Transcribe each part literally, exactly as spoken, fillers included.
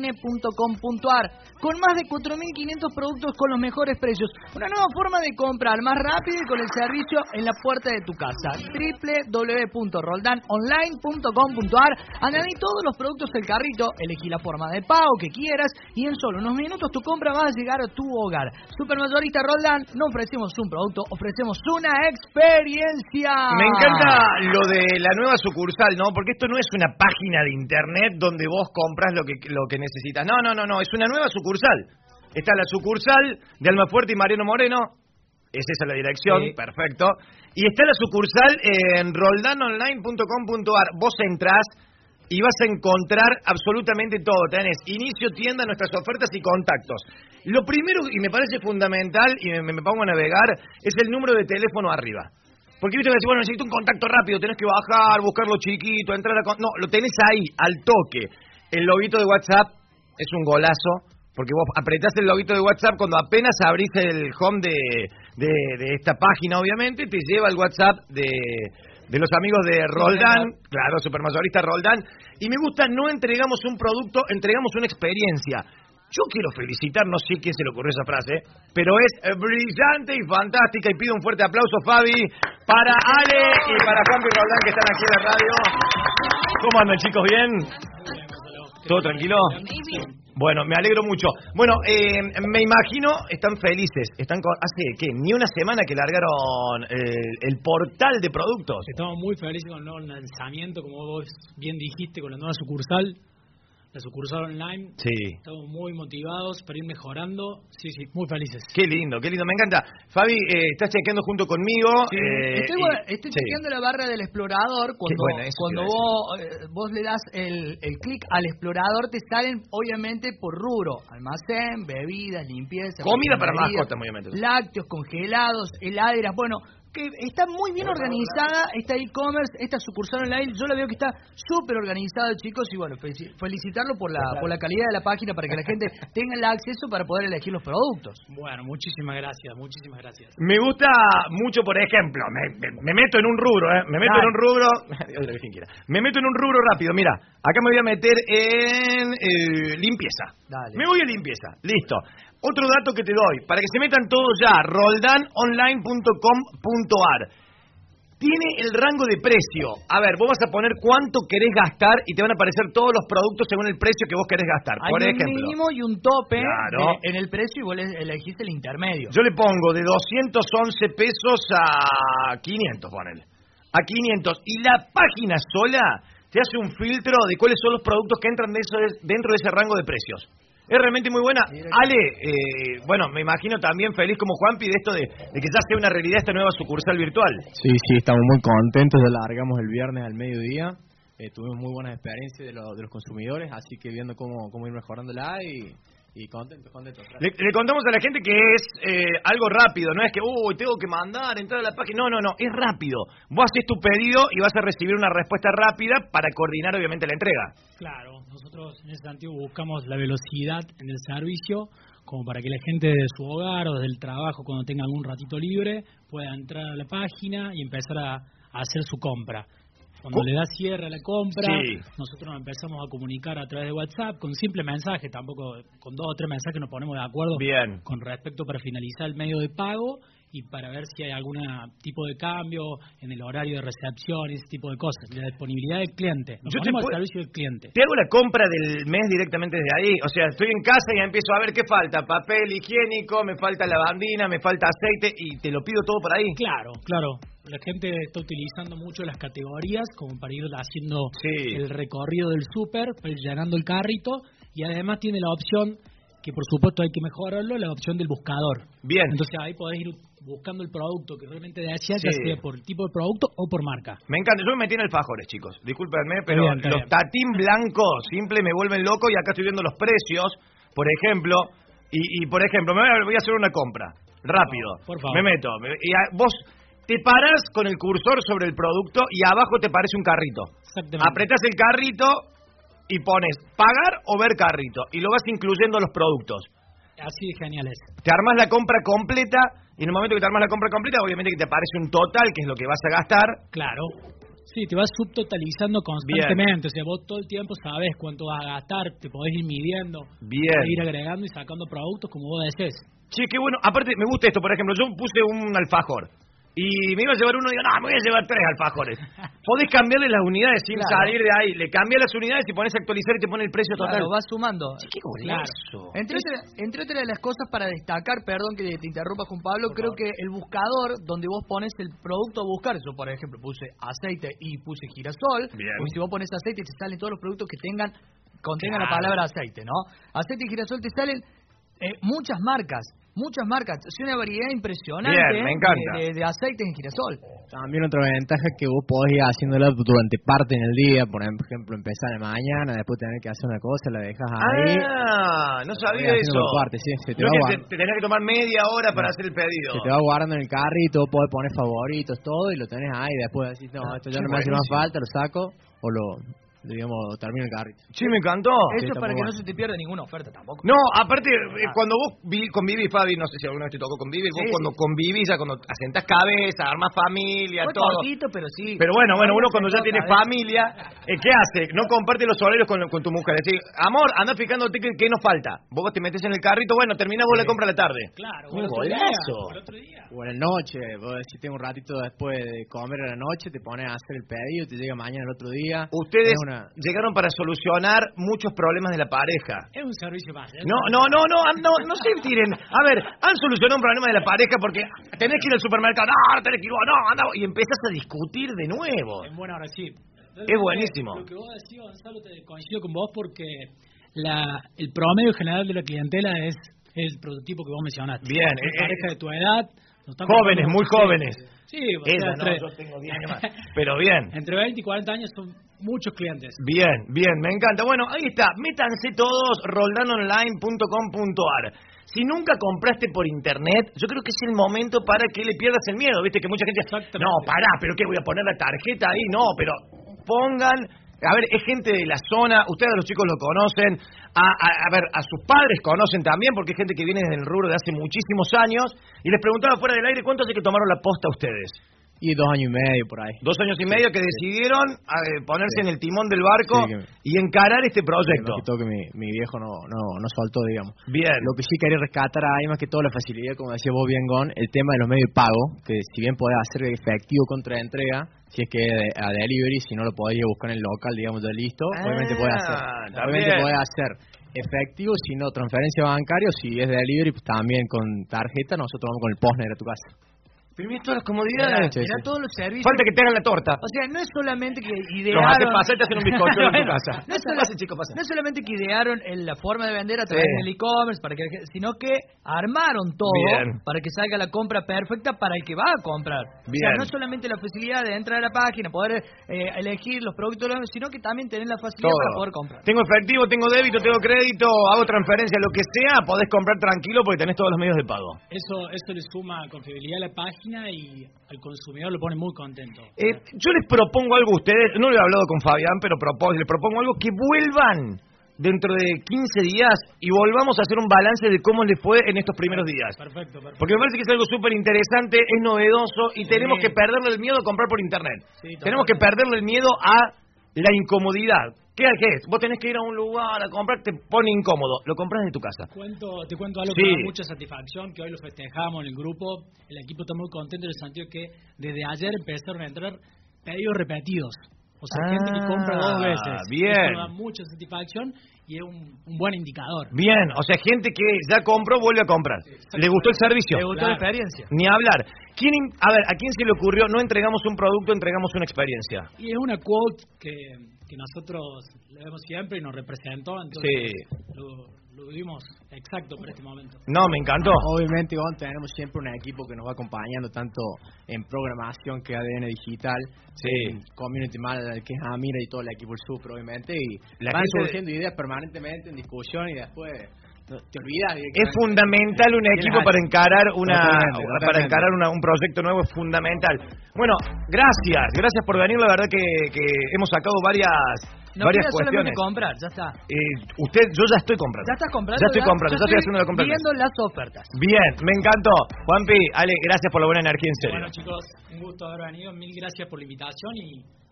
n punto com punto a r, con más de cuatro mil quinientos productos con los mejores precios. Una nueva forma de comprar, más rápido y con el servicio en la puerta de tu casa. doble u doble u doble u punto roldan online punto com punto a r. Añadí todos los productos al carrito, elegí la forma de pago que quieras y en solo unos minutos tu compra va a llegar a tu hogar. Supermayorista Roldán, no ofrecemos un producto, ofrecemos una experiencia. Me encanta lo de la nueva sucursal, ¿no? Porque esto no es una página de internet donde vos compras lo que lo que necesitas. No, no, no, no, es una nueva sucursal. Está la sucursal de Almafuerte y Mariano Moreno. Es esa la dirección, sí. Perfecto. Y está la sucursal en roldan online punto com punto a r. Vos entrás y vas a encontrar absolutamente todo. Tenés inicio, tienda, nuestras ofertas y contactos. Lo primero, y me parece fundamental, y me, me pongo a navegar, es el número de teléfono arriba. Porque viste que decís, bueno, necesito un contacto rápido, tenés que bajar, buscarlo chiquito, entrar a... No, lo tenés ahí, al toque. El loguito de WhatsApp es un golazo, porque vos apretás el loguito de WhatsApp cuando apenas abrís el home de, de, de esta página, obviamente, te lleva el WhatsApp de... de los amigos de Roldán, claro, Supermayorista Roldán. Y me gusta, no entregamos un producto, entregamos una experiencia. Yo quiero felicitar, no sé quién se le ocurrió esa frase, pero es brillante y fantástica. Y pido un fuerte aplauso, Fabi, para Ale y para Juanpi Roldán, que están aquí en la radio. ¿Cómo andan, chicos? ¿Bien? ¿Todo tranquilo? Bueno, me alegro mucho. Bueno, eh, me imagino, están felices. Están con, ¿hace qué? Ni una semana que largaron el, el portal de productos. Estamos muy felices con el nuevo lanzamiento, como vos bien dijiste, con la nueva sucursal. La sucursal online. Sí. Estamos muy motivados para ir mejorando. Sí, sí, muy felices. Qué lindo, qué lindo. Me encanta. Fabi, eh, estás chequeando junto conmigo. Sí. Eh, estoy y, estoy sí. chequeando la barra del explorador. Cuando, bueno, cuando vos, eh, vos le das el, el clic al explorador, te salen, obviamente, por rubro. Almacén, bebidas, limpieza. Comida para mascotas, obviamente. Lácteos, congelados, heladeras. Bueno, que está muy bien organizada esta e-commerce, esta sucursal online. Yo la veo que está súper organizada, chicos, y bueno, felicitarlo por la claro. por la calidad de la página para que la gente tenga el acceso para poder elegir los productos. Bueno, muchísimas gracias, muchísimas gracias. Me gusta mucho, por ejemplo, me, me, me meto en un rubro, ¿eh? Me meto Dale. en un rubro, me meto en un rubro rápido, mira, acá me voy a meter en eh, limpieza. Dale. Me voy a limpieza, listo. Otro dato que te doy, para que se metan todos ya, roldan online punto com punto a r. Tiene el rango de precio. A ver, vos vas a poner cuánto querés gastar y te van a aparecer todos los productos según el precio que vos querés gastar. Hay Por un ejemplo, mínimo y un tope claro. de, en el precio y vos elegís el intermedio. Yo le pongo de doscientos once pesos a quinientos, ponele. A quinientos. Y la página sola te hace un filtro de cuáles son los productos que entran de eso, dentro de ese rango de precios. Es realmente muy buena. Ale, eh, bueno, me imagino también feliz como Juanpi de esto de, de que ya sea una realidad esta nueva sucursal virtual. Sí, sí, estamos muy contentos. Ya largamos el viernes al mediodía. Eh, tuvimos muy buenas experiencias de, lo, de los consumidores, así que viendo cómo, cómo ir mejorándola y... Y contentos, contentos. Le, le contamos a la gente que es eh, algo rápido, no es que, uy, tengo que mandar, entrar a la página. No, no, no, es rápido. Vos haces tu pedido y vas a recibir una respuesta rápida para coordinar, obviamente, la entrega. Claro, nosotros en ese sentido buscamos la velocidad en el servicio, como para que la gente de su hogar o desde el trabajo, cuando tenga algún ratito libre, pueda entrar a la página y empezar a, a hacer su compra. Cuando le da cierre a la compra, sí. nosotros nos empezamos a comunicar a través de WhatsApp con simple mensaje, tampoco con dos o tres mensajes nos ponemos de acuerdo Bien. con respecto para finalizar el medio de pago y para ver si hay algún tipo de cambio en el horario de recepción y ese tipo de cosas, la disponibilidad del cliente. Nos Yo ponemos te al servicio del cliente. Te hago la compra del mes directamente desde ahí, o sea, estoy en casa y empiezo a ver qué falta, papel higiénico, me falta lavandina, me falta aceite y te lo pido todo por ahí. Claro, claro. La gente está utilizando mucho las categorías como para ir haciendo sí. el recorrido del súper, para ir llenando el carrito y además tiene la opción, que por supuesto hay que mejorarlo, la opción del buscador. Bien. Entonces ahí podés ir buscando el producto que realmente deseas, sí. ya sea por tipo de producto o por marca. Me encanta, yo me metí en alfajores, chicos, discúlpenme, pero bien, los bien. tatín blancos simple me vuelven loco y acá estoy viendo los precios, por ejemplo, y, y por ejemplo, me voy a hacer una compra, rápido, por favor. me meto, y a, vos te parás con el cursor sobre el producto y abajo te aparece un carrito. Exactamente. Apretás el carrito y pones pagar o ver carrito y lo vas incluyendo los productos. Así de genial es. Te armás la compra completa y en el momento que te armás la compra completa, obviamente que te aparece un total, que es lo que vas a gastar. Claro. Sí, te vas subtotalizando constantemente. Bien. O sea, vos todo el tiempo sabés cuánto vas a gastar, te podés ir midiendo, Bien. podés ir agregando y sacando productos como vos desees. Sí, qué bueno. Aparte, me gusta esto. Por ejemplo, yo puse un alfajor y me iba a llevar uno y digo, no, me voy a llevar tres alfajores. Podés cambiarle las unidades sin claro. salir de ahí. Le cambias las unidades y pones a actualizar y te pone el precio total. Claro, vas sumando. Sí, qué claro. Entre, otra, entre otras de las cosas para destacar, perdón que te interrumpa, Juan Pablo, por creo favor. Que el buscador donde vos pones el producto a buscar, yo por ejemplo puse aceite y puse girasol, bien. Porque si vos pones aceite te salen todos los productos que tengan contengan claro. la palabra aceite, ¿no? Aceite y girasol te salen eh, muchas marcas. Muchas marcas, es una variedad impresionante. Bien, me encanta. De, de, de aceites en girasol. También otra ventaja es que vos podés ir haciéndolo durante parte en el día, por ejemplo, empezar de mañana, después tener que hacer una cosa, la dejas ahí. Ah, no sabía eso. Parte, sí, se te, no va que te, te tenés que tomar media hora para no. hacer el pedido. Se te va guardando en el carrito, podés poner favoritos, todo, y lo tenés ahí, después decís, no, esto ya no me hace más falta, lo saco, o lo... digamos, termino el carrito. Sí, me encantó. Eso sí, es para que bueno. no se te pierda ninguna oferta tampoco. No, aparte, ah. cuando vos vi, convivís, Fabi, no sé si alguna vez te tocó convivir, sí, vos cuando sí. convivís, ya cuando asentás cabeza, armás familia, Fue todo. Poquito, pero sí. Pero bueno, bueno, uno cuando ya tiene familia, eh, ¿qué hace? No comparte los horarios con, con tu mujer. Es decir, amor, anda fijándote qué, qué nos falta. Vos te metes en el carrito, bueno, terminás vos sí. la compra a la tarde. Claro, un golazo. O en la noche, vos si tengo un ratito después de comer a la noche, te pones a hacer el pedido, te llega mañana el otro día. Ustedes una... llegaron para solucionar muchos problemas de la pareja. Es un servicio más. ¿eh? No, no, no, no, no, no se tiren. A ver, han solucionado un problema de la pareja porque tenés que ir al supermercado, no, tenés que ir, no, anda, y empezás a discutir de nuevo. En buena hora, sí. Entonces, es buenísimo. Lo que vos decís, Gonzalo, te coincido con vos porque la, el promedio general de la clientela es el prototipo que vos mencionaste. Bien. Es eh, pareja de tu edad. Jóvenes, muy jóvenes. Sí, Esa, entre, no, yo tengo diez años más. Pero bien. Entre veinte y cuarenta años son muchos clientes. Bien, bien, me encanta. Bueno, ahí está. Métanse todos, roldan online punto com punto a r. Si nunca compraste por internet, yo creo que es el momento para que le pierdas el miedo. Viste que mucha gente dice, no, pará, pero ¿qué voy a poner la tarjeta ahí? No, pero pongan... A ver, es gente de la zona, ustedes los chicos lo conocen, a, a, a ver, a sus padres conocen también, porque es gente que viene desde el rubro de hace muchísimos años, y les preguntaba fuera del aire, ¿cuánto hace que tomaron la posta ustedes? Y dos años y medio por ahí. Dos años y medio que decidieron eh, ponerse sí. en el timón del barco sí, me... y encarar este proyecto. Sí, que mi, mi viejo no, no, no soltó, digamos. Bien. Lo que sí quería rescatar ahí más que todo la facilidad, como decía vos bien, Gon, el tema de los medios de pago, que si bien podés hacer efectivo contra entrega, si es que es a delivery, si no lo podés buscar en el local, digamos, ya listo, ah, obviamente podés hacer. Obviamente podés hacer efectivo, si no transferencia bancaria, o si es de delivery, pues también con tarjeta, nosotros vamos con el postner a tu casa. Pero mira todas las comodidades. Mira, mira todos los servicios. Falta que te hagan la torta. O sea, no es solamente que idearon... Los hace pasar y te hacen un bizcocho en tu casa. No es, solo... chico, no es solamente que idearon el, la forma de vender a través sí. del e-commerce, para que, sino que armaron todo Bien. para que salga la compra perfecta para el que va a comprar. Bien. O sea, no es solamente la facilidad de entrar a la página, poder eh, elegir los productos, sino que también tener la facilidad todo. para poder comprar. Tengo efectivo, tengo débito, tengo crédito, hago transferencia, lo que sea, podés comprar tranquilo porque tenés todos los medios de pago. Eso, eso le suma confiabilidad a la página y al consumidor lo pone muy contento. Eh, yo les propongo algo a ustedes, no lo he hablado con Fabián, pero propongo, les propongo algo, que vuelvan dentro de quince días y volvamos a hacer un balance de cómo les fue en estos primeros días. Perfecto, perfecto. Porque me parece que es algo súper interesante, es novedoso y sí. tenemos que perderle el miedo a comprar por internet. Sí, tenemos que perderle el miedo a la incomodidad. ¿Qué, ¿Qué es? Vos tenés que ir a un lugar a comprar, te pone incómodo. Lo compras de tu casa. Cuento, te cuento algo sí. que me da mucha satisfacción, que hoy lo festejamos en el grupo. El equipo está muy contento en el sentido que desde ayer empezaron a entrar pedidos repetidos. O sea, ah, gente que compra dos veces. Bien. Eso da mucha satisfacción y es un, un buen indicador. Bien, o sea, gente que ya compró, vuelve a comprar. Sí, ¿le gustó el servicio? ¿Le gustó claro. la experiencia? Ni hablar. ¿Quién, a ver, ¿a quién se le ocurrió? No entregamos un producto, entregamos una experiencia. Y es una quote que, que nosotros le vemos siempre y nos representó, entonces sí. lo, lo vivimos exacto por este momento. No, me encantó. Obviamente, Iván, tenemos siempre un equipo que nos va acompañando tanto en programación que A D N Digital, sí. en Community Manager que es Amira y todo el equipo del Super, obviamente, y la van gente... surgiendo ideas permanentemente en discusión y después... No, te olvidas. Es fundamental un equipo para encarar una totalmente, para encarar una, un proyecto nuevo, es fundamental. Bueno, gracias, gracias por venir, la verdad que, que hemos sacado varias no varias solamente cuestiones. comprar, ya está. Eh, usted, yo ya estoy comprando. Ya estás comprando. Ya estoy ya, comprando, ya estoy haciendo la compra. Viendo las ofertas. Bien, me encantó. Juanpi, Ale, gracias por la buena energía, en serio. Bueno, chicos, un gusto haber venido, mil gracias por la invitación y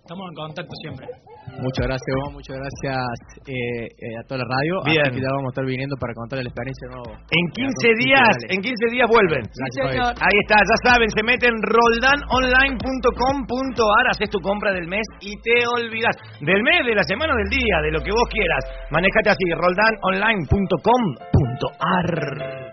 Estamos en contacto siempre. Muchas gracias, vos, muchas gracias eh, eh, a toda la radio. Bien. Así que ya vamos a estar viniendo para contar la experiencia de nuevo. En quince días, en quince días vuelven. Sí, señor. Ahí está, ya saben, se meten roldan online punto com punto a r, haces tu compra del mes y te olvidas. Del mes, de la semana o del día, de lo que vos quieras. Manejate así, roldan online punto com punto a r.